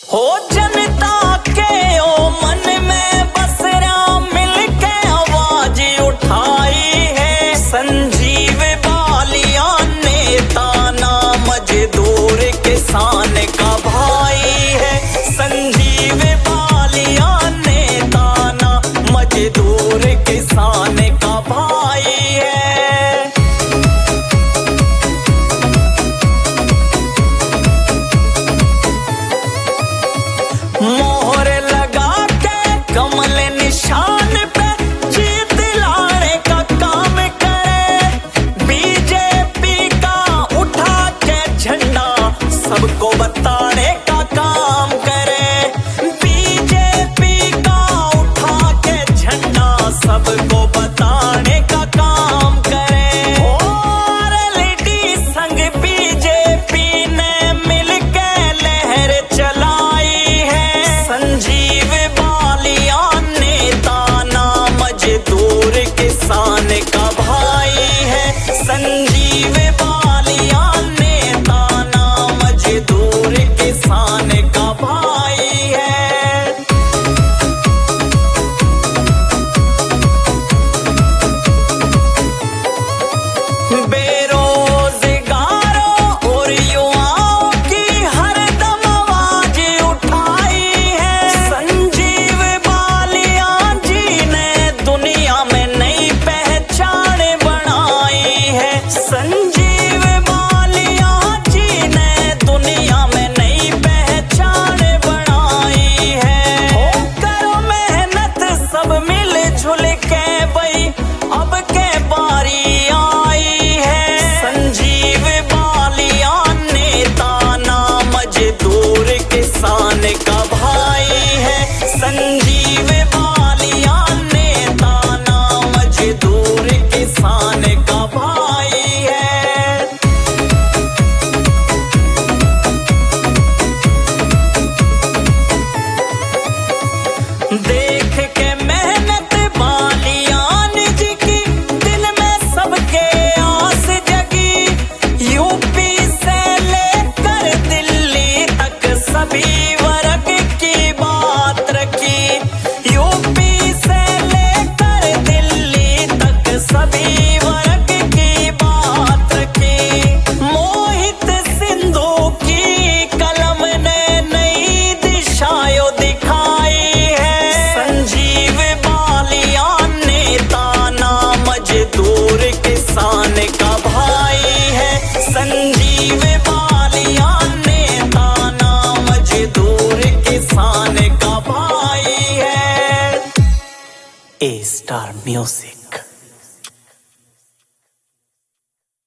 हो जनता के ओ मन में बसरा मिलके आवाज उठाई है। संजीव बालिया नेता ना मजदूर किसान का भाई है। संजीव बालिया नेता ना मजदूर किसान का भाई है। मोहर लगा के कमल निशान पे जीत दिलाने का काम करे। बीजेपी का उठा के झंडा सबको बताने का काम करे। बीजेपी का उठा के झंडा सबको बताने का काम करे। और एलईडी संग बीजेपी ने मिलके लहर चलाई है। संजीव बालिया नेता ना मजदूर किसान का भाई है। संजीव बालिया नेता ना मजदूर किसान का भाई है। बेरोजगारों और युवाओं की हरदम आवाज उठाई है। संजीव बालिया जी ने दुनिया में नई पहचान बनाई है। संजीव बालिया जी ने दुनिया में नई पहचान बनाई है। हो करो मेहनत सब मिलजुल के भाई, अब के बारी आई है। संजीव बालिया नेता ना मजदूर किसान का भाई है। संजीव बालिया नेता ना मजदूर किसान का भाई है। देख के मेहनत बालियान जी की दिल में सबके आस जगी। यूपी से लेकर दिल्ली तक सभी वर्ग की बात रखी। यूपी से लेकर दिल्ली तक सभी वर्ग की बात रखी। मोहित सिंधु की कलम ने नई दिशा दिखाई है। संजीव बालिया नेता ना मजदूर किसान का भाई है। संजीव बालिया नेता ना मजदूर किसान का भाई है। A star music.